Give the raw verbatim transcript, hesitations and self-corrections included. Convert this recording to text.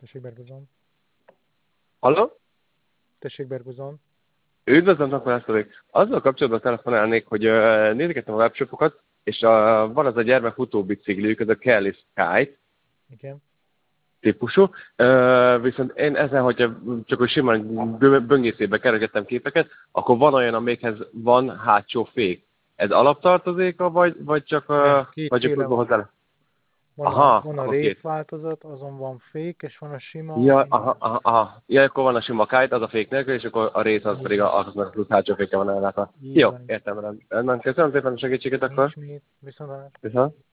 Tessék, Berguzon. Halló? Tessék, Berguzon. Üdvözlöm, akkor Lászlóék. Azzal kapcsolatban telefonálnék, hogy uh, nézegettem a webshopokat, és uh, van az a gyermek futóbicikliük, ez a Kelly Sky Igen. típusú. Uh, viszont én ezen, hogyha csak úgy simán bö- böngészébe keresgettem képeket, akkor van olyan, amikhez van hátsó fék. Ez alaptartozéka, vagy, vagy csak, uh, vagy csak Kétféle úgy van van. hozzá? Van a, Aha, van a akkor race két. változat, azon van fék, és van a sima, Ja, ami aha, nincs. aha, aha. Ja, akkor van a sima kite, az a fék nélkül, és akkor a rész az Így pedig van. a, aznak plusz hátsó féke van ellátva. Így Jó, van. értem, rendben. Köszönöm szépen a segítséget akkor. Nincs mit. Viszont Viszont.